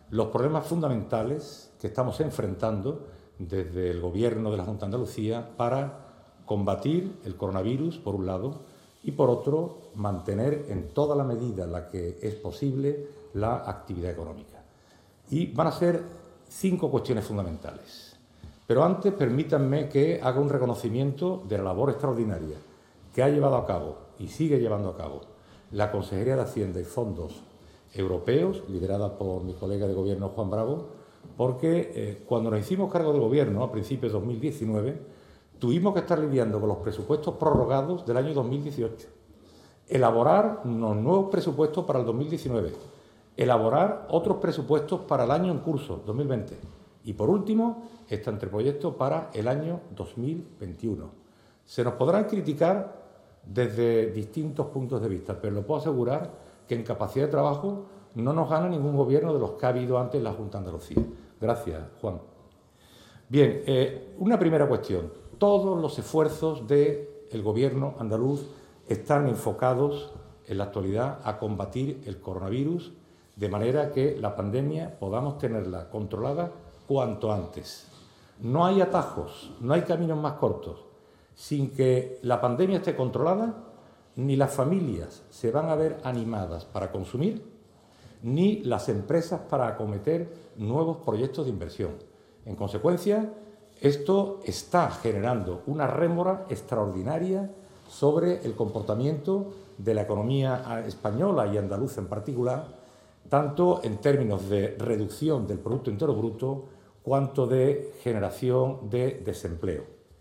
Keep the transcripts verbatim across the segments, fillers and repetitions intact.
los problemas fundamentales que estamos enfrentando desde el Gobierno de la Junta de Andalucía para combatir el coronavirus, por un lado, y por otro, mantener en toda la medida en la que es posible la actividad económica. Y van a ser cinco cuestiones fundamentales. Pero antes, permítanme que haga un reconocimiento de la labor extraordinaria que ha llevado a cabo y sigue llevando a cabo la Consejería de Hacienda y Fondos Europeos, liderada por mi colega de Gobierno, Juan Bravo, porque eh, cuando nos hicimos cargo del Gobierno, a principios de dos mil diecinueve, tuvimos que estar lidiando con los presupuestos prorrogados del año dos mil dieciocho, elaborar unos nuevos presupuestos para el dos mil diecinueve, elaborar otros presupuestos para el año en curso, dos mil veinte, y por último, este anteproyecto para el año dos mil veintiuno. Se nos podrán criticar desde distintos puntos de vista, pero lo puedo asegurar que en capacidad de trabajo no nos gana ningún gobierno de los que ha habido antes en la Junta de Andalucía. Gracias, Juan. Bien, eh, una primera cuestión. Todos los esfuerzos del Gobierno andaluz están enfocados en la actualidad a combatir el coronavirus, de manera que la pandemia podamos tenerla controlada cuanto antes. No hay atajos, no hay caminos más cortos. Sin que la pandemia esté controlada, ni las familias se van a ver animadas para consumir, ni las empresas para acometer nuevos proyectos de inversión. En consecuencia, esto está generando una rémora extraordinaria sobre el comportamiento de la economía española y andaluza en particular, tanto en términos de reducción del Producto Interior Bruto cuanto de generación de desempleo.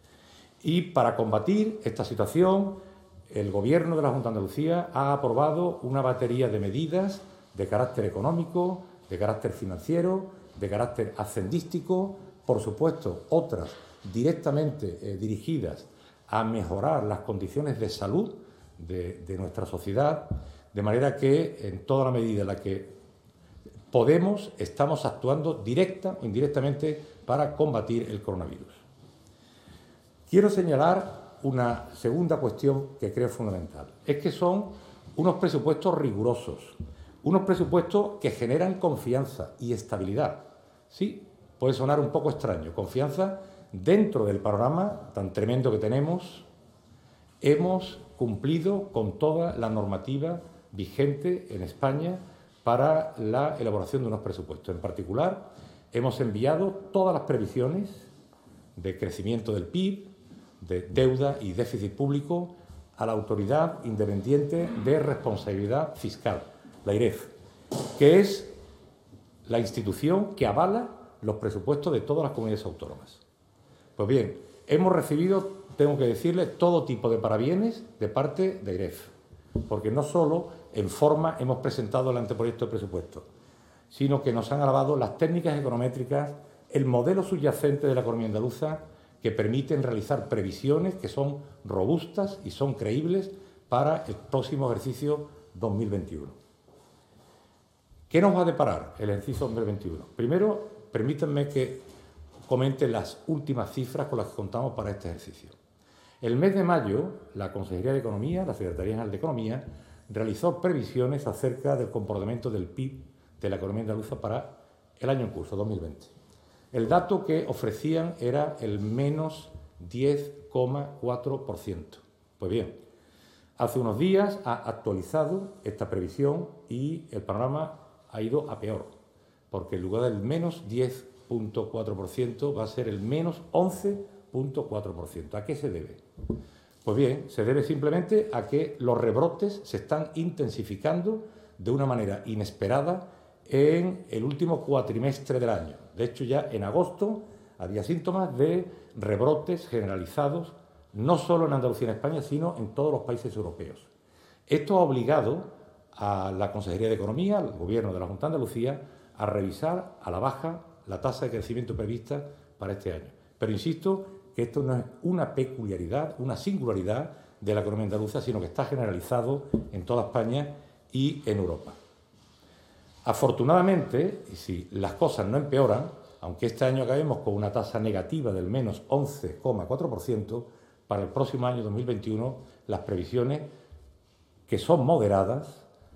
Y para combatir esta situación, el Gobierno de la Junta de Andalucía ha aprobado una batería de medidas de carácter económico, de carácter financiero, de carácter hacendístico, por supuesto, otras directamente eh, dirigidas a mejorar las condiciones de salud de, de nuestra sociedad, de manera que, en toda la medida en la que podemos, estamos actuando directa o indirectamente para combatir el coronavirus. Quiero señalar una segunda cuestión que creo fundamental. Es que son unos presupuestos rigurosos, unos presupuestos que generan confianza y estabilidad. Sí, puede sonar un poco extraño. Confianza dentro del panorama tan tremendo que tenemos. Hemos cumplido con toda la normativa vigente en España para la elaboración de unos presupuestos. En particular, hemos enviado todas las previsiones de crecimiento del P I B, de deuda y déficit público a la Autoridad Independiente de Responsabilidad Fiscal, la I R E F, que es la institución que avala los presupuestos de todas las comunidades autónomas. Pues bien, hemos recibido, tengo que decirle, todo tipo de parabienes de parte de I R E F, porque no solo en forma hemos presentado el anteproyecto de presupuesto, sino que nos han alabado las técnicas econométricas, el modelo subyacente de la economía andaluza, que permiten realizar previsiones que son robustas y son creíbles para el próximo ejercicio dos mil veintiuno. ¿Qué nos va a deparar el ejercicio dos mil veintiuno? Primero, permítanme que comente las últimas cifras con las que contamos para este ejercicio. El mes de mayo, la Consejería de Economía, la Secretaría General de Economía, realizó previsiones acerca del comportamiento del P I B de la economía andaluza para el año en curso, dos mil veinte. El dato que ofrecían era el menos diez coma cuatro por ciento. Pues bien, hace unos días ha actualizado esta previsión y el panorama ha ido a peor, porque en lugar del menos diez coma cuatro por ciento va a ser el menos once coma cuatro por ciento. ¿A qué se debe? Pues bien, se debe simplemente a que los rebrotes se están intensificando de una manera inesperada en el último cuatrimestre del año. De hecho, ya en agosto había síntomas de rebrotes generalizados, no solo en Andalucía y en España, sino en todos los países europeos. Esto ha obligado a la Consejería de Economía, al Gobierno de la Junta de Andalucía, a revisar a la baja la tasa de crecimiento prevista para este año. Pero insisto que esto no es una peculiaridad, una singularidad de la economía andaluza, sino que está generalizado en toda España y en Europa. Afortunadamente, y si las cosas no empeoran, aunque este año acabemos con una tasa negativa del menos once coma cuatro por ciento, para el próximo año dos mil veintiuno las previsiones, que son moderadas,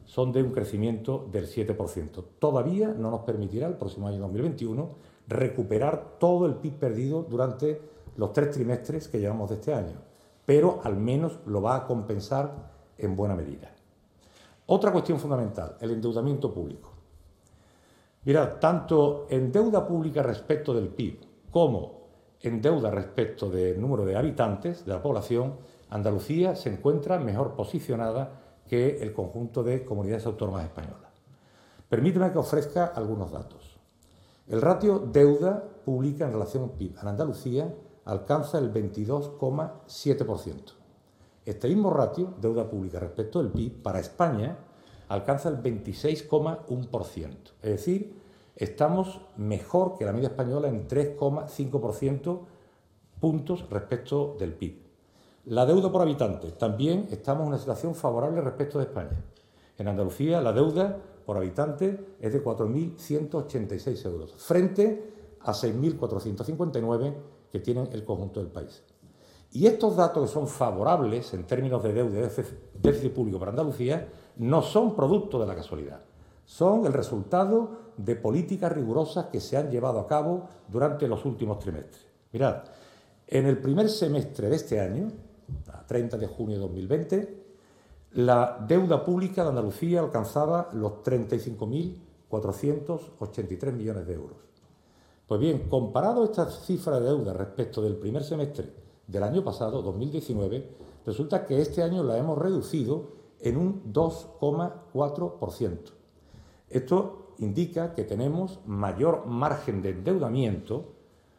son de un crecimiento del siete por ciento. Todavía no nos permitirá el próximo año dos mil veintiuno recuperar todo el P I B perdido durante los tres trimestres que llevamos de este año, pero al menos lo va a compensar en buena medida. Otra cuestión fundamental, el endeudamiento público. Mirad, tanto en deuda pública respecto del P I B como en deuda respecto del número de habitantes de la población, Andalucía se encuentra mejor posicionada que el conjunto de comunidades autónomas españolas. Permíteme que ofrezca algunos datos. El ratio deuda pública en relación al P I B en Andalucía alcanza el veintidós coma siete por ciento. Este mismo ratio, deuda pública respecto del P I B, para España alcanza el veintiséis coma uno por ciento. Es decir, estamos mejor que la media española en tres coma cinco por ciento puntos respecto del P I B. La deuda por habitante, también estamos en una situación favorable respecto de España. En Andalucía la deuda por habitante es de cuatro mil ciento ochenta y seis euros, frente a seis mil cuatrocientos cincuenta y nueve que tienen el conjunto del país. Y estos datos que son favorables en términos de deuda y déficit público para Andalucía no son producto de la casualidad, son el resultado de políticas rigurosas que se han llevado a cabo durante los últimos trimestres. Mirad, en el primer semestre de este año, a treinta de junio de dos mil veinte, la deuda pública de Andalucía alcanzaba los treinta y cinco mil cuatrocientos ochenta y tres millones de euros. Pues bien, comparado esta cifra de deuda respecto del primer semestre del año pasado, dos mil diecinueve, resulta que este año la hemos reducido en un dos coma cuatro por ciento. Esto indica que tenemos mayor margen de endeudamiento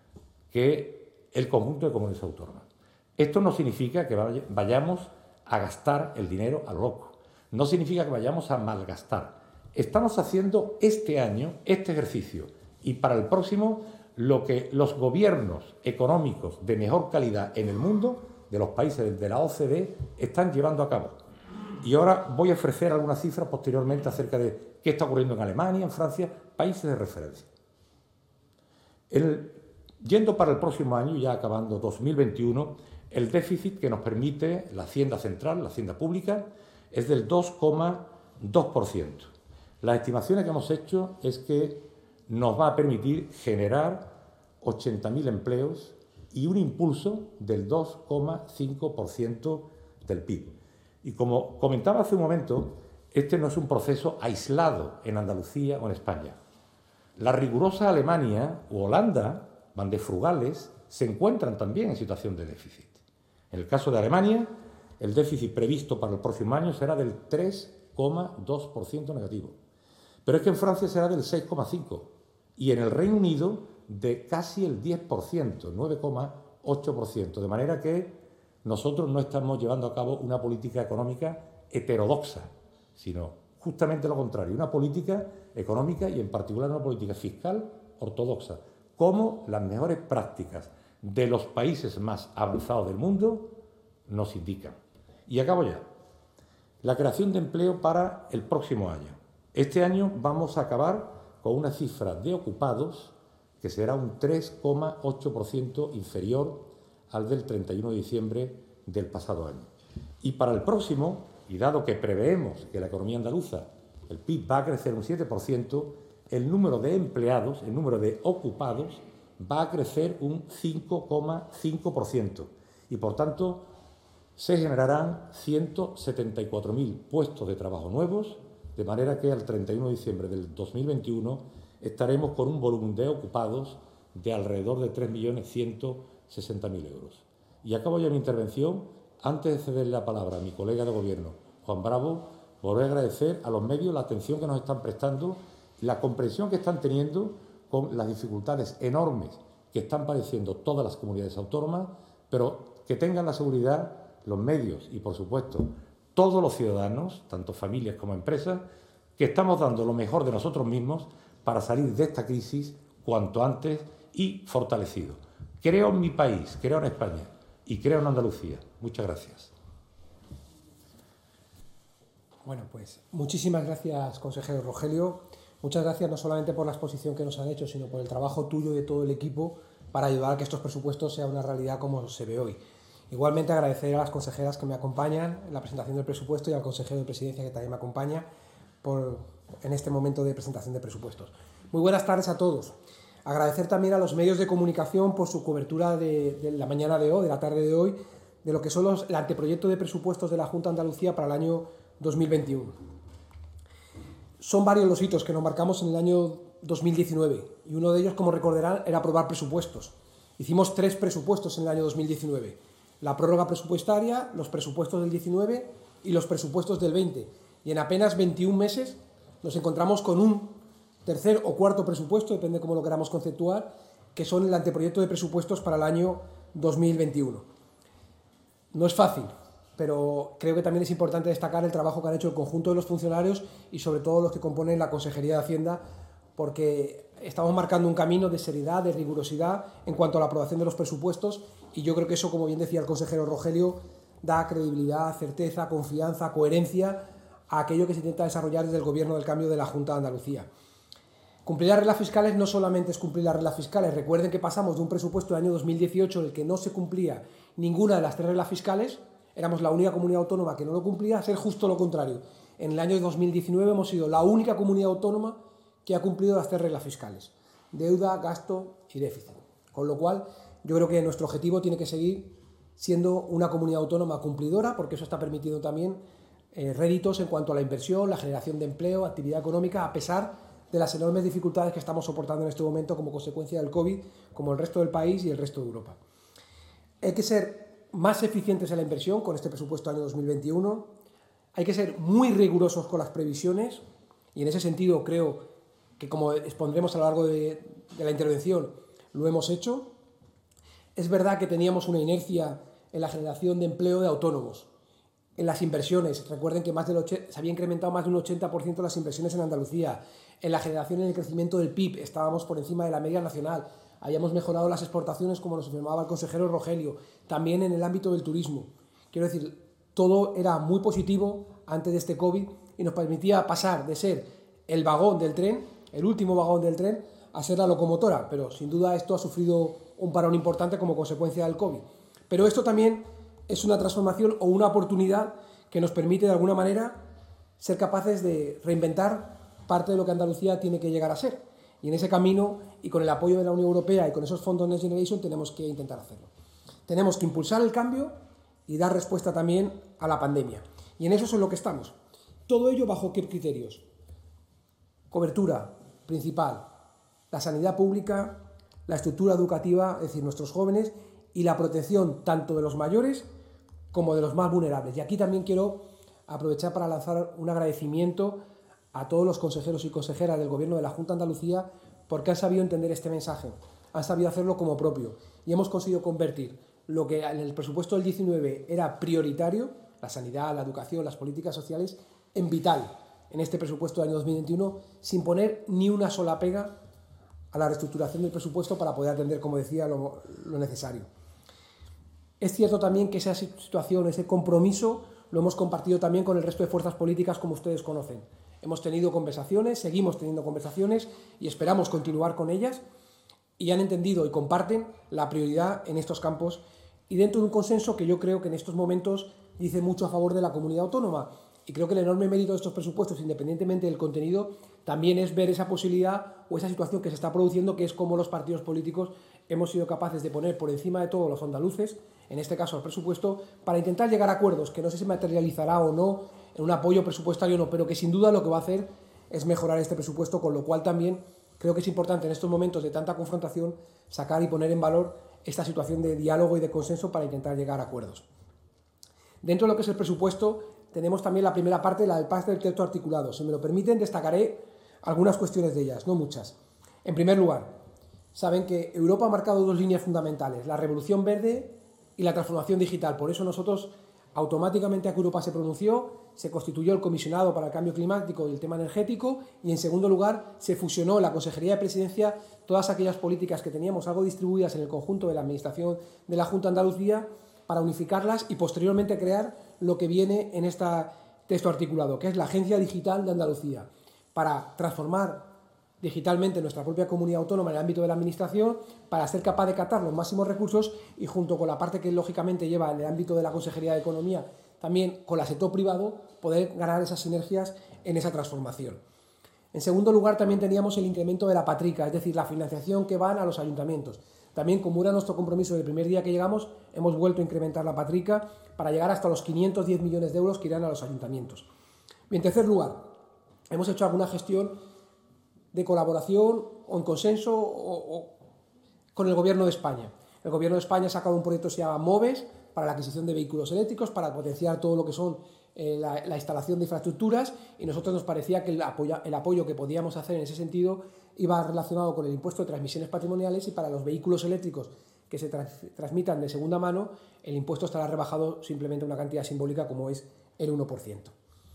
que el conjunto de comunidades autónomas. Esto no significa que vayamos a gastar el dinero a lo loco, no significa que vayamos a malgastar. Estamos haciendo este año, este ejercicio, y para el próximo, lo que los gobiernos económicos de mejor calidad en el mundo, de los países de la O C D E, están llevando a cabo. Y ahora voy a ofrecer algunas cifras posteriormente acerca de qué está ocurriendo en Alemania, en Francia, países de referencia. El, yendo para el próximo año, ya acabando dos mil veintiuno, el déficit que nos permite la Hacienda Central, la Hacienda Pública, es del dos coma dos por ciento. Las estimaciones que hemos hecho es que nos va a permitir generar ochenta mil empleos y un impulso del dos coma cinco por ciento del P I B. Y como comentaba hace un momento, este no es un proceso aislado en Andalucía o en España. La rigurosa Alemania u Holanda, van de frugales, se encuentran también en situación de déficit. En el caso de Alemania, el déficit previsto para el próximo año será del tres coma dos por ciento negativo. Pero es que en Francia será del seis coma cinco por ciento y en el Reino Unido de casi el diez por ciento, nueve coma ocho por ciento. De manera que nosotros no estamos llevando a cabo una política económica heterodoxa, sino justamente lo contrario, una política económica y en particular una política fiscal ortodoxa, como las mejores prácticas de los países más avanzados del mundo nos indican. Y acabo ya. La creación de empleo para el próximo año. Este año vamos a acabar con una cifra de ocupados que será un tres coma ocho por ciento inferior al del treinta y uno de diciembre del pasado año. Y para el próximo, y dado que preveemos que la economía andaluza, el P I B va a crecer un siete por ciento, el número de empleados, el número de ocupados, va a crecer un cinco coma cinco por ciento y, por tanto, se generarán ciento setenta y cuatro mil puestos de trabajo nuevos, de manera que al treinta y uno de diciembre del dos mil veintiuno estaremos con un volumen de ocupados de alrededor de tres millones ciento sesenta mil euros. Y acabo ya mi intervención. Antes de cederle la palabra a mi colega de Gobierno, Juan Bravo, volver a agradecer a los medios la atención que nos están prestando y la comprensión que están teniendo con las dificultades enormes que están padeciendo todas las comunidades autónomas, pero que tengan la seguridad los medios y, por supuesto, todos los ciudadanos, tanto familias como empresas, que estamos dando lo mejor de nosotros mismos para salir de esta crisis cuanto antes y fortalecido. Creo en mi país, creo en España y creo en Andalucía. Muchas gracias. Bueno, pues muchísimas gracias, consejero Rogelio. Muchas gracias no solamente por la exposición que nos han hecho, sino por el trabajo tuyo y de todo el equipo para ayudar a que estos presupuestos sean una realidad como se ve hoy. Igualmente agradecer a las consejeras que me acompañan en la presentación del presupuesto y al consejero de Presidencia que también me acompaña por, en este momento de presentación de presupuestos. Muy buenas tardes a todos. Agradecer también a los medios de comunicación por su cobertura de, de la mañana de hoy, de la tarde de hoy, de lo que son los, el anteproyecto de presupuestos de la Junta de Andalucía para el año dos mil veintiuno. Son varios los hitos que nos marcamos en el año dos mil diecinueve y uno de ellos, como recordarán, era aprobar presupuestos. Hicimos tres presupuestos en el año dos mil diecinueve. La prórroga presupuestaria, los presupuestos del diecinueve y los presupuestos del veinte. Y en apenas veintiún meses nos encontramos con un tercer o cuarto presupuesto, depende de cómo lo queramos conceptuar, que son el anteproyecto de presupuestos para el año dos mil veintiuno. No es fácil, pero creo que también es importante destacar el trabajo que han hecho el conjunto de los funcionarios y sobre todo los que componen la Consejería de Hacienda, porque estamos marcando un camino de seriedad, de rigurosidad en cuanto a la aprobación de los presupuestos y yo creo que eso, como bien decía el consejero Rogelio, da credibilidad, certeza, confianza, coherencia a aquello que se intenta desarrollar desde el Gobierno del Cambio de la Junta de Andalucía. Cumplir las reglas fiscales no solamente es cumplir las reglas fiscales. Recuerden que pasamos de un presupuesto del año dos mil dieciocho en el que no se cumplía ninguna de las tres reglas fiscales, éramos la única comunidad autónoma que no lo cumplía, a ser justo lo contrario. En el año dos mil diecinueve hemos sido la única comunidad autónoma que ha cumplido las tres reglas fiscales: deuda, gasto y déficit. Con lo cual, yo creo que nuestro objetivo tiene que seguir siendo una comunidad autónoma cumplidora, porque eso está permitiendo también eh, réditos en cuanto a la inversión, la generación de empleo, actividad económica, a pesar de las enormes dificultades que estamos soportando en este momento como consecuencia del COVID, como el resto del país y el resto de Europa. Hay que ser más eficientes en la inversión con este presupuesto año dos mil veintiuno, hay que ser muy rigurosos con las previsiones y en ese sentido creo que, como expondremos a lo largo de, de la intervención, lo hemos hecho. Es verdad que teníamos una inercia en la generación de empleo de autónomos, en las inversiones. Recuerden que más del se había incrementado más de un ochenta por ciento las inversiones en Andalucía. En la generación y en el crecimiento del P I B estábamos por encima de la media nacional. Habíamos mejorado las exportaciones, como nos afirmaba el consejero Rogelio. También en el ámbito del turismo. Quiero decir, todo era muy positivo antes de este COVID y nos permitía pasar de ser el vagón del tren, el último vagón del tren, a ser la locomotora. Pero sin duda esto ha sufrido un parón importante como consecuencia del COVID. Pero esto también es una transformación o una oportunidad que nos permite de alguna manera ser capaces de reinventar parte de lo que Andalucía tiene que llegar a ser. Y en ese camino, y con el apoyo de la Unión Europea y con esos fondos Next Generation, tenemos que intentar hacerlo. Tenemos que impulsar el cambio y dar respuesta también a la pandemia. Y en eso es en lo que estamos. Todo ello bajo qué criterios. Cobertura principal, la sanidad pública, la estructura educativa, es decir, nuestros jóvenes, y la protección tanto de los mayores como de los más vulnerables. Y aquí también quiero aprovechar para lanzar un agradecimiento a todos los consejeros y consejeras del Gobierno de la Junta de Andalucía porque han sabido entender este mensaje, han sabido hacerlo como propio y hemos conseguido convertir lo que en el presupuesto del diecinueve era prioritario, la sanidad, la educación, las políticas sociales, en vital en este presupuesto del año dos mil veintiuno, sin poner ni una sola pega a la reestructuración del presupuesto para poder atender, como decía, lo, lo necesario. Es cierto también que esa situación, ese compromiso, lo hemos compartido también con el resto de fuerzas políticas, como ustedes conocen. Hemos tenido conversaciones, seguimos teniendo conversaciones y esperamos continuar con ellas y han entendido y comparten la prioridad en estos campos y dentro de un consenso que yo creo que en estos momentos dice mucho a favor de la comunidad autónoma. Y creo que el enorme mérito de estos presupuestos, independientemente del contenido, también es ver esa posibilidad o esa situación que se está produciendo, que es cómo los partidos políticos hemos sido capaces de poner por encima de todo los andaluces, en este caso el presupuesto, para intentar llegar a acuerdos, que no sé si materializará o no en un apoyo presupuestario o no, pero que sin duda lo que va a hacer es mejorar este presupuesto, con lo cual también creo que es importante en estos momentos de tanta confrontación sacar y poner en valor esta situación de diálogo y de consenso para intentar llegar a acuerdos. Dentro de lo que es el presupuesto, tenemos también la primera parte, la del pacto del texto articulado. Si me lo permiten, destacaré algunas cuestiones de ellas, no muchas. En primer lugar, saben que Europa ha marcado dos líneas fundamentales, la revolución verde y la transformación digital. Por eso nosotros, automáticamente a que Europa se pronunció, se constituyó el comisionado para el cambio climático y el tema energético y, en segundo lugar, se fusionó en la Consejería de Presidencia todas aquellas políticas que teníamos algo distribuidas en el conjunto de la Administración de la Junta de Andalucía para unificarlas y posteriormente crear lo que viene en este texto articulado, que es la Agencia Digital de Andalucía, para transformar digitalmente nuestra propia comunidad autónoma en el ámbito de la administración, para ser capaz de captar los máximos recursos y, junto con la parte que lógicamente lleva en el ámbito de la Consejería de Economía, también con el sector privado, poder ganar esas sinergias en esa transformación. En segundo lugar, también teníamos el incremento de la patrica, es decir, la financiación que van a los ayuntamientos. También, como era nuestro compromiso del primer día que llegamos, hemos vuelto a incrementar la patrica para llegar hasta los quinientos diez millones de euros que irán a los ayuntamientos. Y en tercer lugar, hemos hecho alguna gestión de colaboración o en consenso o, o con el Gobierno de España. El Gobierno de España ha sacado un proyecto que se llama MOVES para la adquisición de vehículos eléctricos, para potenciar todo lo que son eh, la, la instalación de infraestructuras, y nosotros nos parecía que el apoyo, el apoyo que podíamos hacer en ese sentido iba relacionado con el impuesto de transmisiones patrimoniales, y para los vehículos eléctricos que se trans, transmitan de segunda mano, el impuesto estará rebajado simplemente a una cantidad simbólica como es el uno por ciento.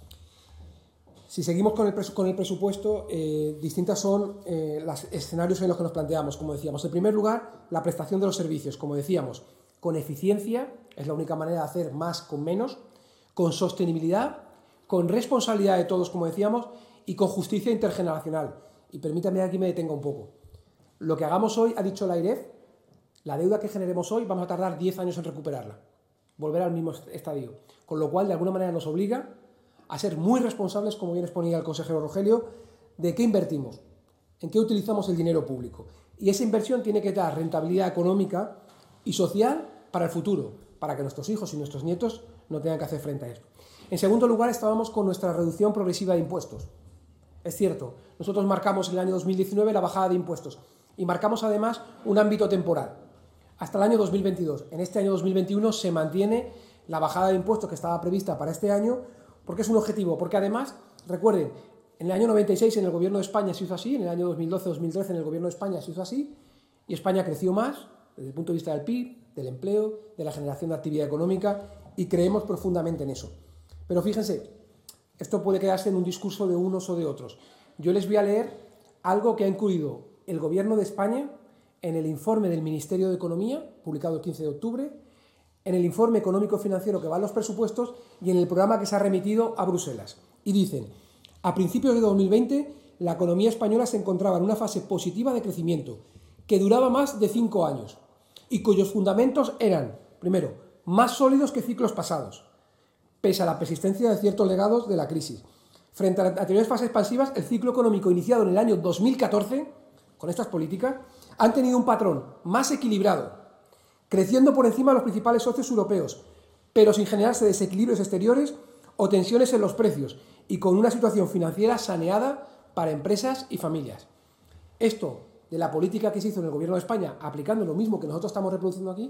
Si seguimos con el, con el presupuesto, eh, distintas son eh, los escenarios en los que nos planteamos, como decíamos. En primer lugar, la prestación de los servicios, como decíamos, con eficiencia, es la única manera de hacer más con menos, con sostenibilidad, con responsabilidad de todos, como decíamos, y con justicia intergeneracional. Y permítame aquí me detenga un poco. Lo que hagamos hoy, ha dicho la AIREF, la deuda que generemos hoy vamos a tardar diez años en recuperarla, volver al mismo estadio, con lo cual de alguna manera nos obliga a ser muy responsables, como bien exponía el consejero Rogelio, de qué invertimos, en qué utilizamos el dinero público. Y esa inversión tiene que dar rentabilidad económica y social para el futuro, para que nuestros hijos y nuestros nietos no tengan que hacer frente a esto. En segundo lugar, estábamos con nuestra reducción progresiva de impuestos. Es cierto, nosotros marcamos en el año dos mil diecinueve la bajada de impuestos y marcamos además un ámbito temporal, hasta el año dos mil veintidós. En este año dos mil veintiuno se mantiene la bajada de impuestos que estaba prevista para este año, porque es un objetivo, porque además, recuerden, en el año noventa y seis en el Gobierno de España se hizo así, en el año dos mil doce dos mil trece en el Gobierno de España se hizo así, y España creció más desde el punto de vista del P I B, del empleo, de la generación de actividad económica, y creemos profundamente en eso. Pero fíjense, esto puede quedarse en un discurso de unos o de otros. Yo les voy a leer algo que ha incluido el Gobierno de España en el informe del Ministerio de Economía, publicado el quince de octubre, en el informe económico-financiero que va a los presupuestos y en el programa que se ha remitido a Bruselas. Y dicen, a principios de dos mil veinte, la economía española se encontraba en una fase positiva de crecimiento, que duraba más de cinco años, y cuyos fundamentos eran, primero, más sólidos que ciclos pasados, pese a la persistencia de ciertos legados de la crisis. Frente a las anteriores fases expansivas, el ciclo económico iniciado en el año dos mil catorce, con estas políticas, han tenido un patrón más equilibrado, creciendo por encima de los principales socios europeos, pero sin generarse desequilibrios exteriores o tensiones en los precios, y con una situación financiera saneada para empresas y familias. Esto, de la política que se hizo en el Gobierno de España, aplicando lo mismo que nosotros estamos reproduciendo aquí,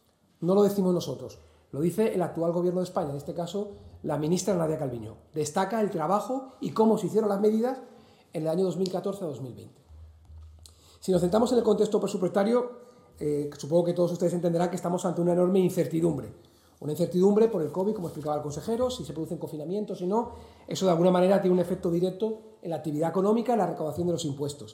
no lo decimos nosotros, lo dice el actual Gobierno de España, en este caso la ministra Nadia Calviño. Destaca el trabajo y cómo se hicieron las medidas en el año dos mil catorce a dos mil veinte. Si nos centramos en el contexto presupuestario, eh, supongo que todos ustedes entenderán que estamos ante una enorme incertidumbre. Una incertidumbre por el COVID, como explicaba el consejero, si se producen confinamientos, si no, eso de alguna manera tiene un efecto directo en la actividad económica, en la recaudación de los impuestos.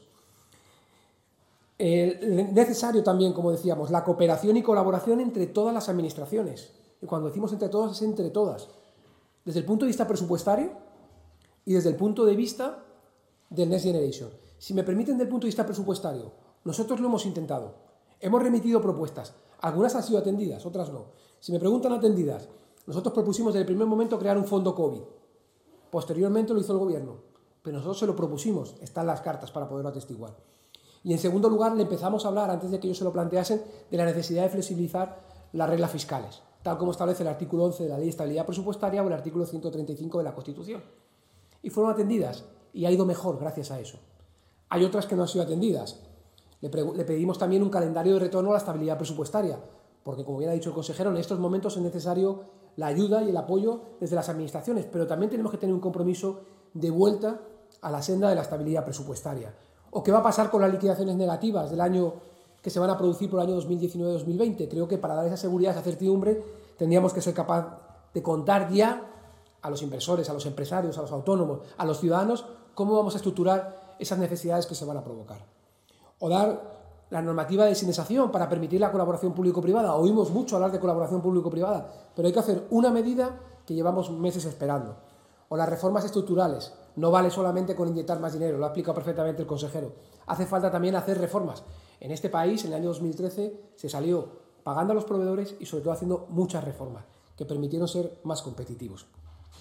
Eh, necesario también, como decíamos, la cooperación y colaboración entre todas las administraciones. Y cuando decimos entre todas, es entre todas. Desde el punto de vista presupuestario y desde el punto de vista del Next Generation. Si me permiten, desde el punto de vista presupuestario, nosotros lo hemos intentado. Hemos remitido propuestas. Algunas han sido atendidas, otras no. Si me preguntan atendidas, nosotros propusimos desde el primer momento crear un fondo COVID. Posteriormente lo hizo el Gobierno, pero nosotros se lo propusimos. Están las cartas para poderlo atestiguar. Y en segundo lugar, le empezamos a hablar, antes de que ellos se lo planteasen, de la necesidad de flexibilizar las reglas fiscales, tal como establece el artículo once de la Ley de Estabilidad Presupuestaria o el artículo ciento treinta y cinco de la Constitución. Y fueron atendidas, y ha ido mejor gracias a eso. Hay otras que no han sido atendidas. Le, le pedimos también un calendario de retorno a la estabilidad presupuestaria, porque, como bien ha dicho el consejero, en estos momentos es necesario la ayuda y el apoyo desde las administraciones, pero también tenemos que tener un compromiso de vuelta a la senda de la estabilidad presupuestaria. ¿O qué va a pasar con las liquidaciones negativas del año que se van a producir por el año dos mil diecinueve dos mil veinte? Creo que para dar esa seguridad, esa certidumbre, tendríamos que ser capaces de contar ya a los inversores, a los empresarios, a los autónomos, a los ciudadanos, cómo vamos a estructurar esas necesidades que se van a provocar. O dar la normativa de desindesación para permitir la colaboración público-privada. Oímos mucho hablar de colaboración público-privada, pero hay que hacer una medida que llevamos meses esperando. O las reformas estructurales. No vale solamente con inyectar más dinero, lo ha explicado perfectamente el consejero. Hace falta también hacer reformas. En este país, en el año dos mil trece, se salió pagando a los proveedores y sobre todo haciendo muchas reformas que permitieron ser más competitivos.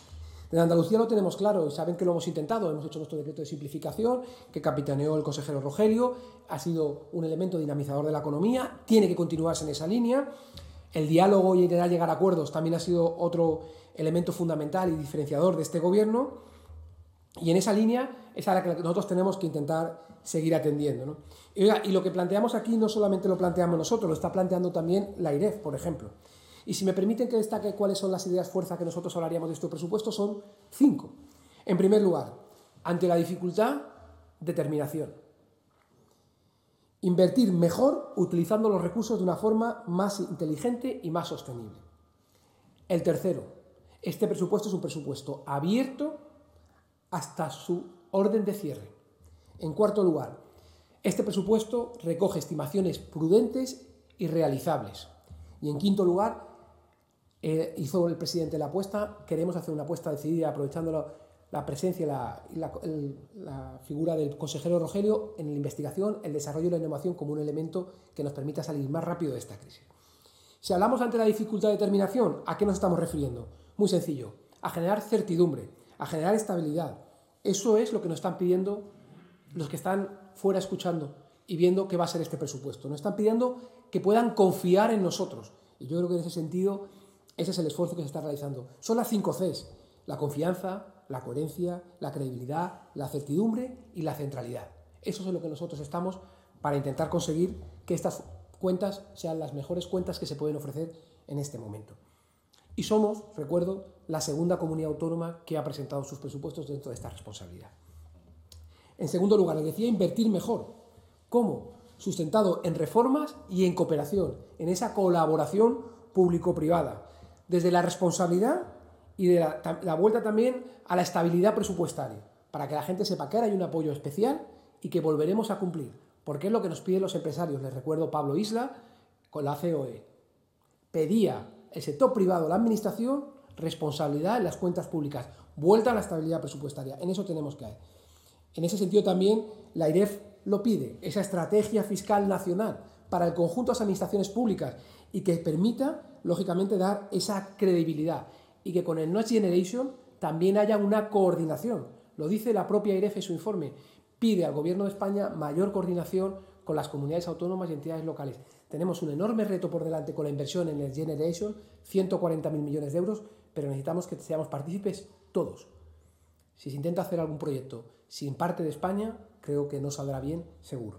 En Andalucía lo tenemos claro y saben que lo hemos intentado. Hemos hecho nuestro decreto de simplificación que capitaneó el consejero Rogelio. Ha sido un elemento dinamizador de la economía. Tiene que continuarse en esa línea. El diálogo y intentar llegar a acuerdos también ha sido otro elemento fundamental y diferenciador de este gobierno. Y en esa línea es a la que nosotros tenemos que intentar seguir atendiendo, ¿no? Y, oiga, y lo que planteamos aquí no solamente lo planteamos nosotros, lo está planteando también la I R E F, por ejemplo. Y si me permiten que destaque cuáles son las ideas fuerza que nosotros hablaríamos de este presupuesto, son cinco. En primer lugar, ante la dificultad, determinación. Invertir mejor utilizando los recursos de una forma más inteligente y más sostenible. El tercero, este presupuesto es un presupuesto abierto hasta su orden de cierre. En cuarto lugar, este presupuesto recoge estimaciones prudentes y realizables. Y en quinto lugar, eh, hizo el presidente la apuesta, queremos hacer una apuesta decidida aprovechando la, la presencia y la, la, el, la figura del consejero Rogelio en la investigación, el desarrollo y la innovación como un elemento que nos permita salir más rápido de esta crisis. Si hablamos ante la dificultad de determinación, ¿a qué nos estamos refiriendo? Muy sencillo, a generar certidumbre, a generar estabilidad. Eso es lo que nos están pidiendo los que están fuera escuchando y viendo qué va a ser este presupuesto. Nos están pidiendo que puedan confiar en nosotros. Y yo creo que en ese sentido, ese es el esfuerzo que se está realizando. Son las cinco Cs: la confianza, la coherencia, la credibilidad, la certidumbre y la centralidad. Eso es en lo que nosotros estamos para intentar conseguir que estas cuentas sean las mejores cuentas que se pueden ofrecer en este momento. Y somos, recuerdo, la segunda comunidad autónoma que ha presentado sus presupuestos dentro de esta responsabilidad. En segundo lugar, les decía invertir mejor. ¿Cómo? Sustentado en reformas y en cooperación, en esa colaboración público-privada, desde la responsabilidad y de la, la vuelta también a la estabilidad presupuestaria, para que la gente sepa que ahora hay un apoyo especial y que volveremos a cumplir, porque es lo que nos piden los empresarios. Les recuerdo Pablo Isla con la C O E. Pedía el sector privado, la administración, responsabilidad en las cuentas públicas, vuelta a la estabilidad presupuestaria. En eso tenemos que ir. En ese sentido también la I R E F lo pide, esa estrategia fiscal nacional para el conjunto de las administraciones públicas y que permita, lógicamente, dar esa credibilidad y que con el Next Generation también haya una coordinación. Lo dice la propia I R E F en su informe. Pide al Gobierno de España mayor coordinación con las comunidades autónomas y entidades locales. Tenemos un enorme reto por delante con la inversión en Next Generation, ciento cuarenta mil millones de euros, pero necesitamos que seamos partícipes todos. Si se intenta hacer algún proyecto sin parte de España, creo que no saldrá bien, seguro.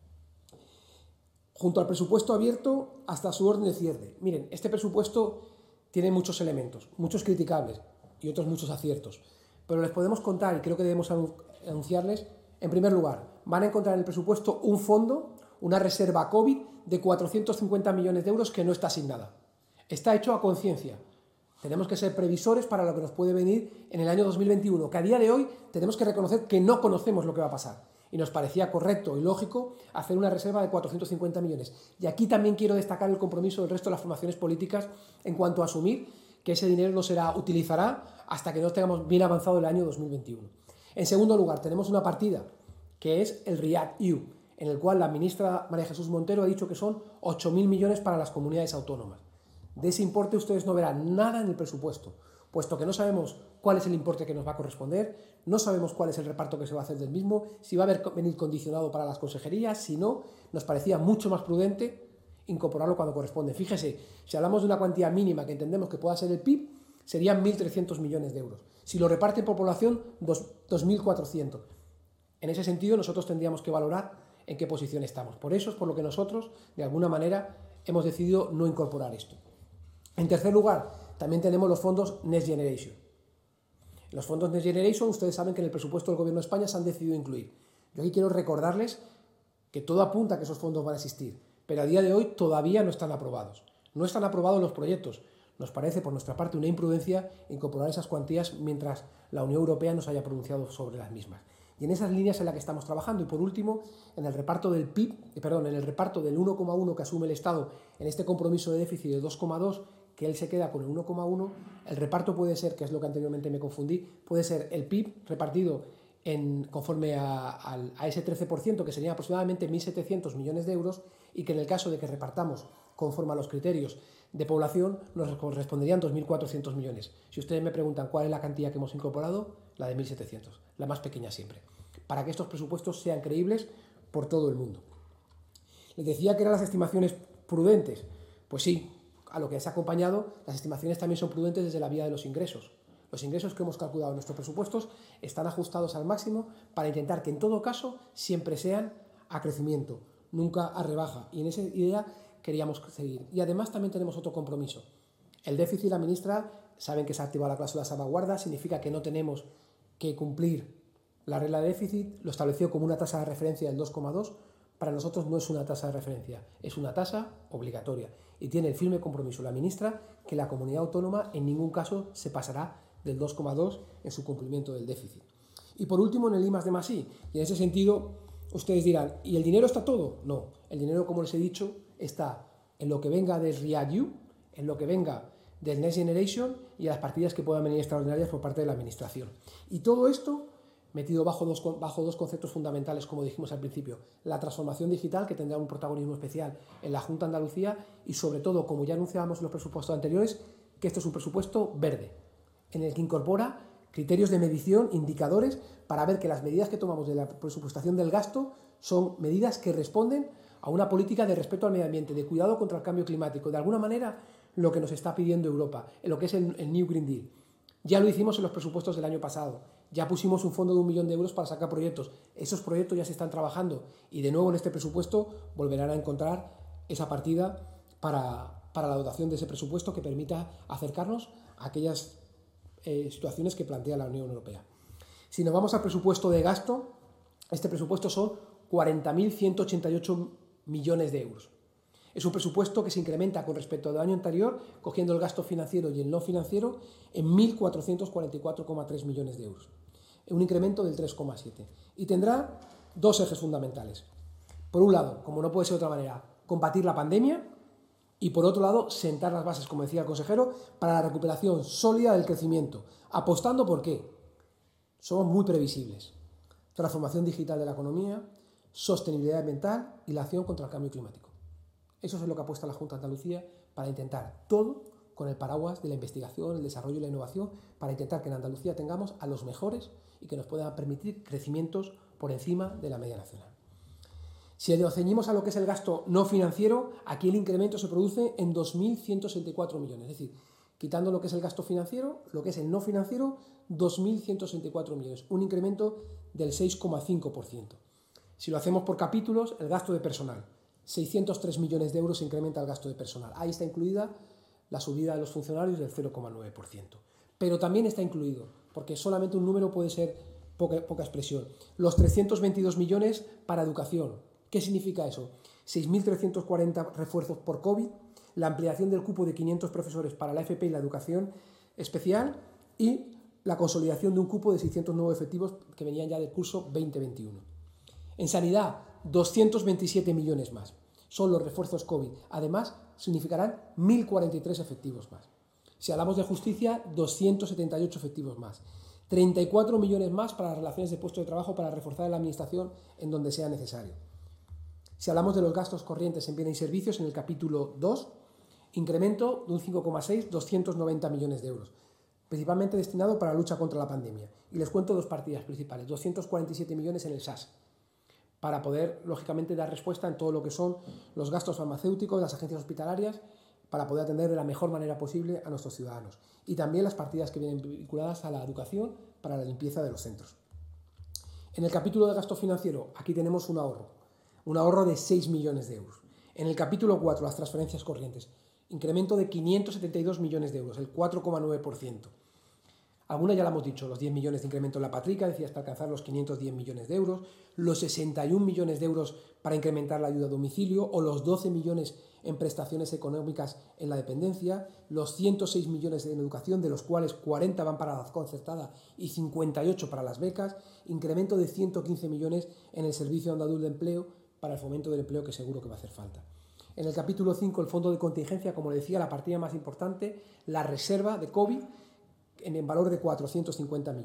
Junto al presupuesto abierto hasta su orden de cierre. Miren, este presupuesto tiene muchos elementos, muchos criticables y otros muchos aciertos, pero les podemos contar, y creo que debemos anunciarles, en primer lugar, van a encontrar en el presupuesto un fondo, una reserva COVID de cuatrocientos cincuenta millones de euros que no está asignada. Está hecho a conciencia. Tenemos que ser previsores para lo que nos puede venir en el año dos mil veintiuno, que a día de hoy tenemos que reconocer que no conocemos lo que va a pasar. Y nos parecía correcto y lógico hacer una reserva de cuatrocientos cincuenta millones. Y aquí también quiero destacar el compromiso del resto de las formaciones políticas en cuanto a asumir que ese dinero no será, utilizará hasta que no tengamos bien avanzado el año dos mil veintiuno. En segundo lugar, tenemos una partida que es el REACT-E U, en el cual la ministra María Jesús Montero ha dicho que son ocho mil millones para las comunidades autónomas. De ese importe ustedes no verán nada en el presupuesto, puesto que no sabemos cuál es el importe que nos va a corresponder, no sabemos cuál es el reparto que se va a hacer del mismo, si va a haber, venir condicionado para las consejerías, si no, nos parecía mucho más prudente incorporarlo cuando corresponde. Fíjese, si hablamos de una cuantía mínima que entendemos que pueda ser el P I B, serían mil trescientos millones de euros. Si lo reparte por población, dos mil cuatrocientos. En ese sentido, nosotros tendríamos que valorar en qué posición estamos. Por eso es por lo que nosotros, de alguna manera, hemos decidido no incorporar esto. En tercer lugar, también tenemos los fondos Next Generation. Los fondos Next Generation, ustedes saben que en el presupuesto del Gobierno de España se han decidido incluir. Yo aquí quiero recordarles que todo apunta a que esos fondos van a existir, pero a día de hoy todavía no están aprobados. No están aprobados los proyectos. Nos parece, por nuestra parte, una imprudencia incorporar esas cuantías mientras la Unión Europea nos haya pronunciado sobre las mismas. Y en esas líneas en las que estamos trabajando. Y por último, en el reparto del P I B, perdón, en el reparto del uno coma uno que asume el Estado en este compromiso de déficit de dos coma dos, que él se queda con el uno coma uno, el reparto puede ser, que es lo que anteriormente me confundí, puede ser el P I B repartido en, conforme a, a, a ese trece por ciento, que serían aproximadamente mil setecientos millones de euros, y que en el caso de que repartamos conforme a los criterios de población nos corresponderían dos mil cuatrocientos millones. Si ustedes me preguntan cuál es la cantidad que hemos incorporado, la de mil setecientos, la más pequeña siempre, para que estos presupuestos sean creíbles por todo el mundo. Les decía que eran las estimaciones prudentes. Pues sí, a lo que se ha acompañado, las estimaciones también son prudentes desde la vía de los ingresos. Los ingresos que hemos calculado en nuestros presupuestos están ajustados al máximo para intentar que en todo caso siempre sean a crecimiento, nunca a rebaja. Y en esa idea queríamos seguir. Y además también tenemos otro compromiso. El déficit, la ministra, saben que se ha activado la cláusula de salvaguarda, significa que no tenemos que cumplir la regla de déficit, lo estableció como una tasa de referencia del dos coma dos. Para nosotros no es una tasa de referencia, es una tasa obligatoria. Y tiene el firme compromiso la ministra que la comunidad autónoma en ningún caso se pasará del dos coma dos en su cumplimiento del déficit. Y por último, en el I más D más I. Y en ese sentido, ustedes dirán, ¿y el dinero está todo? No, el dinero, como les he dicho, está en lo que venga del REACT-EU, en lo que venga del Next Generation y a las partidas que puedan venir extraordinarias por parte de la administración. Y todo esto metido bajo dos, bajo dos conceptos fundamentales, como dijimos al principio: la transformación digital, que tendrá un protagonismo especial en la Junta de Andalucía, y sobre todo, como ya anunciábamos en los presupuestos anteriores, que esto es un presupuesto verde, en el que incorpora criterios de medición, indicadores, para ver que las medidas que tomamos de la presupuestación del gasto son medidas que responden a una política de respeto al medio ambiente, de cuidado contra el cambio climático, de alguna manera lo que nos está pidiendo Europa, en lo que es el, el New Green Deal. Ya lo hicimos en los presupuestos del año pasado, ya pusimos un fondo de un millón de euros para sacar proyectos, esos proyectos ya se están trabajando y de nuevo en este presupuesto volverán a encontrar esa partida para, para la dotación de ese presupuesto que permita acercarnos a aquellas eh, situaciones que plantea la Unión Europea. Si nos vamos al presupuesto de gasto, este presupuesto son cuarenta mil ciento ochenta y ocho millones de euros. Es un presupuesto que se incrementa con respecto al año anterior, cogiendo el gasto financiero y el no financiero, en mil cuatrocientos cuarenta y cuatro coma tres millones de euros. Un incremento del tres coma siete. Y tendrá dos ejes fundamentales. Por un lado, como no puede ser de otra manera, combatir la pandemia, y por otro lado, sentar las bases, como decía el consejero, para la recuperación sólida del crecimiento. ¿Apostando por qué? Somos muy previsibles. Transformación digital de la economía, sostenibilidad ambiental y la acción contra el cambio climático. Eso es lo que apuesta la Junta de Andalucía para intentar todo con el paraguas de la investigación, el desarrollo y la innovación, para intentar que en Andalucía tengamos a los mejores y que nos puedan permitir crecimientos por encima de la media nacional. Si nos ceñimos a lo que es el gasto no financiero, aquí el incremento se produce en dos mil ciento sesenta y cuatro millones, es decir, quitando lo que es el gasto financiero, lo que es el no financiero, dos mil ciento sesenta y cuatro millones, un incremento del seis coma cinco por ciento. Si lo hacemos por capítulos, el gasto de personal, seiscientos tres millones de euros se incrementa el gasto de personal. Ahí está incluida la subida de los funcionarios del cero coma nueve por ciento. Pero también está incluido, porque solamente un número puede ser poca, poca expresión, los trescientos veintidós millones para educación. ¿Qué significa eso? seis mil trescientos cuarenta refuerzos por COVID, la ampliación del cupo de quinientos profesores para la F P y la educación especial y la consolidación de un cupo de seiscientos nuevos efectivos que venían ya del curso veinte veintiuno. En sanidad, doscientos veintisiete millones más. Son los refuerzos COVID. Además, significarán mil cuarenta y tres efectivos más. Si hablamos de justicia, doscientos setenta y ocho efectivos más. treinta y cuatro millones más para las relaciones de puesto de trabajo para reforzar la administración en donde sea necesario. Si hablamos de los gastos corrientes en bienes y servicios, en el capítulo dos, incremento de un cinco coma seis, doscientos noventa millones de euros, principalmente destinado para la lucha contra la pandemia. Y les cuento dos partidas principales, doscientos cuarenta y siete millones en el S A S, para poder, lógicamente, dar respuesta en todo lo que son los gastos farmacéuticos, las agencias hospitalarias, para poder atender de la mejor manera posible a nuestros ciudadanos. Y también las partidas que vienen vinculadas a la educación para la limpieza de los centros. En el capítulo de gasto financiero, aquí tenemos un ahorro, un ahorro de seis millones de euros. En el capítulo cuatro, las transferencias corrientes, incremento de quinientos setenta y dos millones de euros, el cuatro coma nueve por ciento. Algunas ya lo hemos dicho, los diez millones de incremento en la Patrica, decía, hasta alcanzar los quinientos diez millones de euros, los sesenta y un millones de euros para incrementar la ayuda a domicilio, o los doce millones en prestaciones económicas en la dependencia, los ciento seis millones en educación, de los cuales cuarenta van para la concertada y cincuenta y ocho para las becas, incremento de ciento quince millones en el Servicio Andaluz de Empleo para el fomento del empleo, que seguro que va a hacer falta. En el capítulo cinco, el fondo de contingencia, como le decía, la partida más importante, la reserva de COVID, en valor de cuatrocientos cincuenta millones.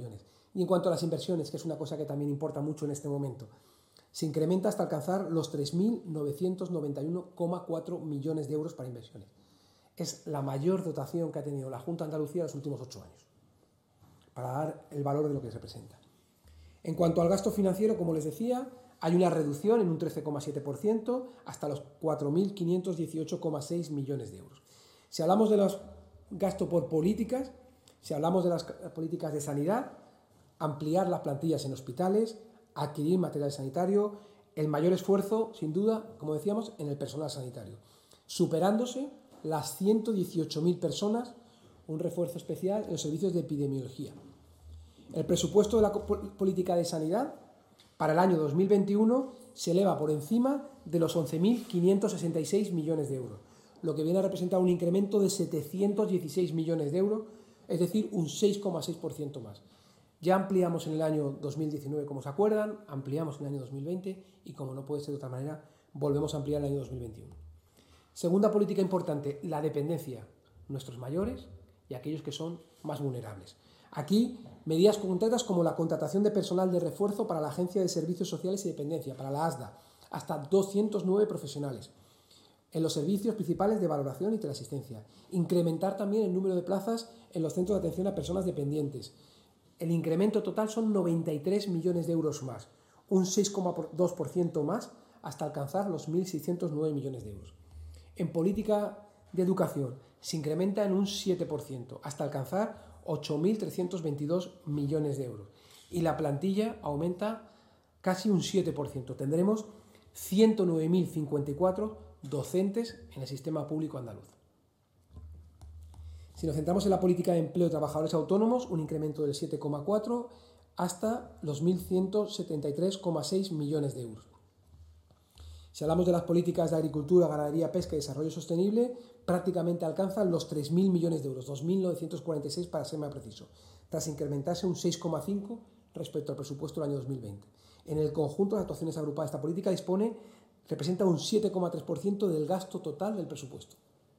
Y en cuanto a las inversiones, que es una cosa que también importa mucho en este momento, se incrementa hasta alcanzar los tres mil novecientos noventa y uno coma cuatro millones de euros para inversiones. Es la mayor dotación que ha tenido la Junta de Andalucía en los últimos ocho años, para dar el valor de lo que representa. En cuanto al gasto financiero, como les decía, hay una reducción en un trece coma siete por ciento hasta los cuatro mil quinientos dieciocho coma seis millones de euros. Si hablamos de los gastos por políticas, si hablamos de las políticas de sanidad, ampliar las plantillas en hospitales, adquirir material sanitario, el mayor esfuerzo, sin duda, como decíamos, en el personal sanitario, superándose las ciento dieciocho mil personas, un refuerzo especial en los servicios de epidemiología. El presupuesto de la política de sanidad para el año dos mil veintiuno se eleva por encima de los once mil quinientos sesenta y seis millones de euros, lo que viene a representar un incremento de setecientos dieciséis millones de euros, es decir, un seis coma seis por ciento más. Ya ampliamos en el año dos mil diecinueve, como se acuerdan, ampliamos en el año dos mil veinte y, como no puede ser de otra manera, volvemos a ampliar en el año dos mil veintiuno. Segunda política importante, la dependencia, nuestros mayores y aquellos que son más vulnerables. Aquí, medidas concretas como la contratación de personal de refuerzo para la Agencia de Servicios Sociales y Dependencia, para la ASDA, hasta doscientos nueve profesionales, en los servicios principales de valoración y teleasistencia. Incrementar también el número de plazas en los centros de atención a personas dependientes. El incremento total son noventa y tres millones de euros más, un seis coma dos por ciento más hasta alcanzar los mil seiscientos nueve millones de euros. En política de educación se incrementa en un siete por ciento hasta alcanzar ocho mil trescientos veintidós millones de euros. Y la plantilla aumenta casi un siete por ciento. Tendremos ciento nueve mil cincuenta y cuatro docentes en el sistema público andaluz. Si nos centramos en la política de empleo de trabajadores autónomos, un incremento del siete coma cuatro por ciento hasta los mil ciento setenta y tres coma seis millones de euros. Si hablamos de las políticas de agricultura, ganadería, pesca y desarrollo sostenible, prácticamente alcanzan los tres mil millones de euros, dos mil novecientos cuarenta y seis para ser más preciso, tras incrementarse un seis coma cinco por ciento respecto al presupuesto del año dos mil veinte. En el conjunto de actuaciones agrupadas, esta política dispone, representa un siete coma tres por ciento del gasto total del presupuesto.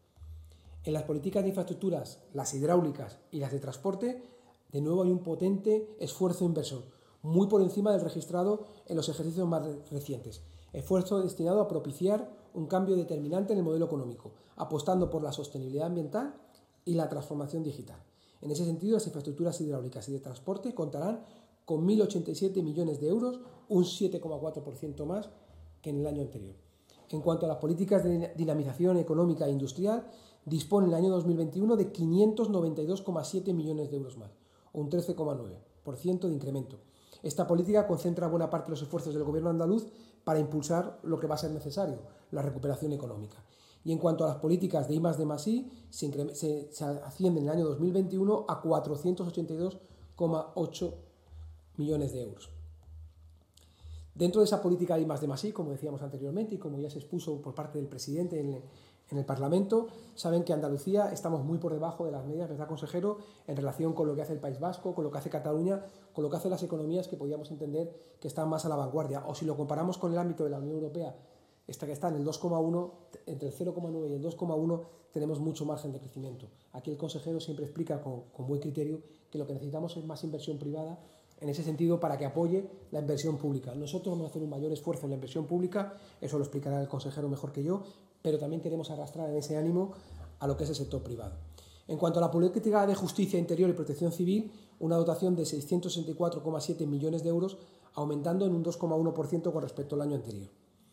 En las políticas de infraestructuras, las hidráulicas y las de transporte, de nuevo hay un potente esfuerzo inversor, muy por encima del registrado en los ejercicios más recientes. Esfuerzo destinado a propiciar un cambio determinante en el modelo económico, apostando por la sostenibilidad ambiental y la transformación digital. En ese sentido, las infraestructuras hidráulicas y de transporte contarán con mil ochenta y siete millones de euros, un siete coma cuatro por ciento más que en el año anterior. En cuanto a las políticas de dinamización económica e industrial, dispone en el año dos mil veintiuno de quinientos noventa y dos coma siete millones de euros más, o un trece coma nueve por ciento de incremento. Esta política concentra buena parte de los esfuerzos del gobierno andaluz para impulsar lo que va a ser necesario, la recuperación económica. Y en cuanto a las políticas de I más D más I, se, se, se asciende en el año dos mil veintiuno a cuatrocientos ochenta y dos coma ocho millones de euros. Dentro de esa política de I más D más I, como decíamos anteriormente y como ya se expuso por parte del presidente en el, en el Parlamento, saben que Andalucía estamos muy por debajo de las medias, ¿verdad, consejero?, en relación con lo que hace el País Vasco, con lo que hace Cataluña, con lo que hacen las economías que podríamos entender que están más a la vanguardia. O si lo comparamos con el ámbito de la Unión Europea, esta que está en el dos coma uno, entre el cero coma nueve y el dos coma uno tenemos mucho margen de crecimiento. Aquí el consejero siempre explica con, con buen criterio que lo que necesitamos es más inversión privada en ese sentido para que apoye la inversión pública. Nosotros vamos a hacer un mayor esfuerzo en la inversión pública, eso lo explicará el consejero mejor que yo, pero también queremos arrastrar en ese ánimo a lo que es el sector privado. En cuanto a la política de justicia interior y protección civil, una dotación de seiscientos sesenta y cuatro coma siete millones de euros, aumentando en un dos coma uno por ciento con respecto al año anterior.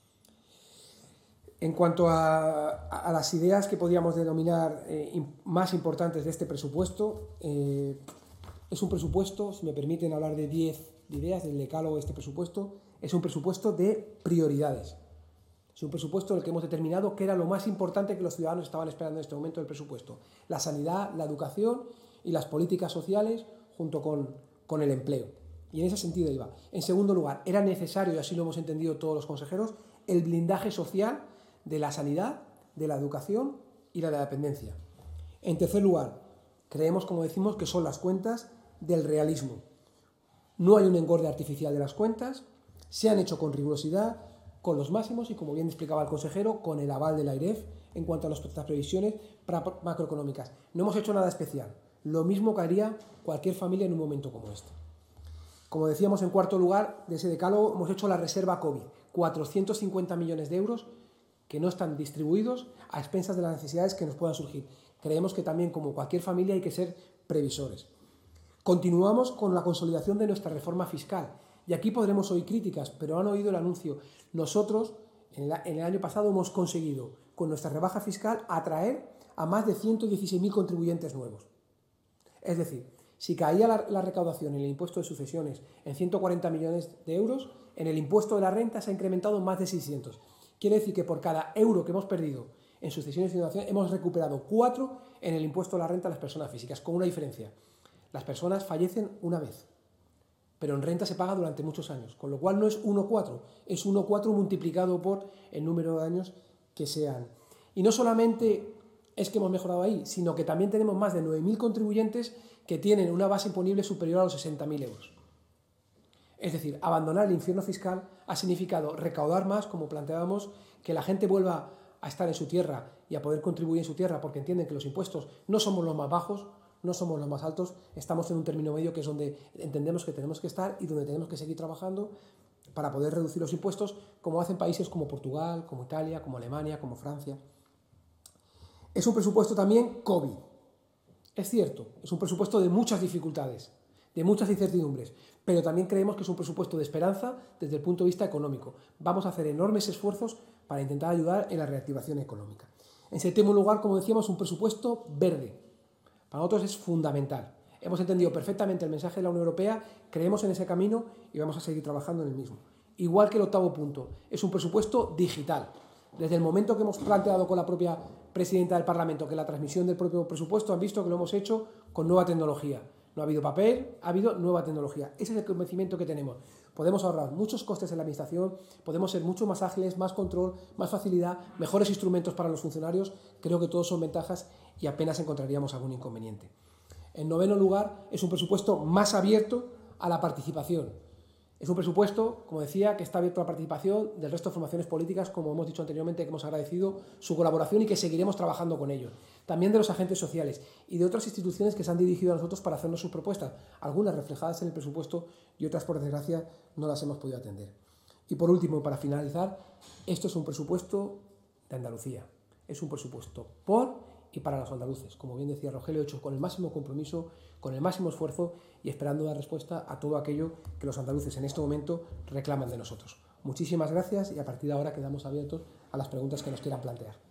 En cuanto a, a las ideas que podríamos denominar eh, más importantes de este presupuesto, eh, es un presupuesto, si me permiten hablar de diez ideas del decálogo de este presupuesto, es un presupuesto de prioridades. Es un presupuesto en el que hemos determinado qué era lo más importante que los ciudadanos estaban esperando en este momento del presupuesto. La sanidad, la educación y las políticas sociales junto con, con el empleo. Y en ese sentido iba. En segundo lugar, era necesario, y así lo hemos entendido todos los consejeros, el blindaje social de la sanidad, de la educación y de la dependencia. En tercer lugar, creemos, como decimos, que son las cuentas del realismo. No hay un engorde artificial de las cuentas, se han hecho con rigurosidad, con los máximos y, como bien explicaba el consejero, con el aval de la AIREF en cuanto a las previsiones macroeconómicas. No hemos hecho nada especial, lo mismo que haría cualquier familia en un momento como este. Como decíamos, en cuarto lugar, de ese decálogo hemos hecho la reserva COVID, cuatrocientos cincuenta millones de euros que no están distribuidos a expensas de las necesidades que nos puedan surgir. Creemos que también, como cualquier familia, hay que ser previsores. Continuamos con la consolidación de nuestra reforma fiscal. Y aquí podremos oír críticas, pero han oído el anuncio. Nosotros, en el año pasado, hemos conseguido, con nuestra rebaja fiscal, atraer a más de ciento dieciséis mil contribuyentes nuevos. Es decir, si caía la, la recaudación en el impuesto de sucesiones en ciento cuarenta millones de euros, en el impuesto de la renta se ha incrementado más de seiscientos. Quiere decir que por cada euro que hemos perdido en sucesiones y donaciones, hemos recuperado cuatro en el impuesto de la renta a las personas físicas, con una diferencia. Las personas fallecen una vez, pero en renta se paga durante muchos años, con lo cual no es uno coma cuatro, es uno coma cuatro multiplicado por el número de años que sean. Y no solamente es que hemos mejorado ahí, sino que también tenemos más de nueve mil contribuyentes que tienen una base imponible superior a los sesenta mil euros. Es decir, abandonar el infierno fiscal ha significado recaudar más, como planteábamos, que la gente vuelva a estar en su tierra y a poder contribuir en su tierra porque entienden que los impuestos no somos los más bajos, no somos los más altos, estamos en un término medio que es donde entendemos que tenemos que estar y donde tenemos que seguir trabajando para poder reducir los impuestos, como hacen países como Portugal, como Italia, como Alemania, como Francia. Es un presupuesto también COVID. Es cierto, es un presupuesto de muchas dificultades, de muchas incertidumbres, pero también creemos que es un presupuesto de esperanza desde el punto de vista económico. Vamos a hacer enormes esfuerzos para intentar ayudar en la reactivación económica. En séptimo lugar, como decíamos, un presupuesto verde. Para nosotros es fundamental. Hemos entendido perfectamente el mensaje de la Unión Europea, creemos en ese camino y vamos a seguir trabajando en el mismo. Igual que el octavo punto, es un presupuesto digital. Desde el momento que hemos planteado con la propia presidenta del Parlamento que la transmisión del propio presupuesto, han visto que lo hemos hecho con nueva tecnología. No ha habido papel, ha habido nueva tecnología. Ese es el convencimiento que tenemos. Podemos ahorrar muchos costes en la administración, podemos ser mucho más ágiles, más control, más facilidad, mejores instrumentos para los funcionarios. Creo que todos son ventajas y apenas encontraríamos algún inconveniente. En noveno lugar, es un presupuesto más abierto a la participación. Es un presupuesto, como decía, que está abierto a la participación del resto de formaciones políticas, como hemos dicho anteriormente, que hemos agradecido su colaboración y que seguiremos trabajando con ellos. También de los agentes sociales y de otras instituciones que se han dirigido a nosotros para hacernos sus propuestas, algunas reflejadas en el presupuesto y otras, por desgracia, no las hemos podido atender. Y por último, para finalizar, esto es un presupuesto de Andalucía. Es un presupuesto por y para los andaluces, como bien decía Rogelio, hecho con el máximo compromiso, con el máximo esfuerzo y esperando dar respuesta a todo aquello que los andaluces en este momento reclaman de nosotros. Muchísimas gracias y a partir de ahora quedamos abiertos a las preguntas que nos quieran plantear.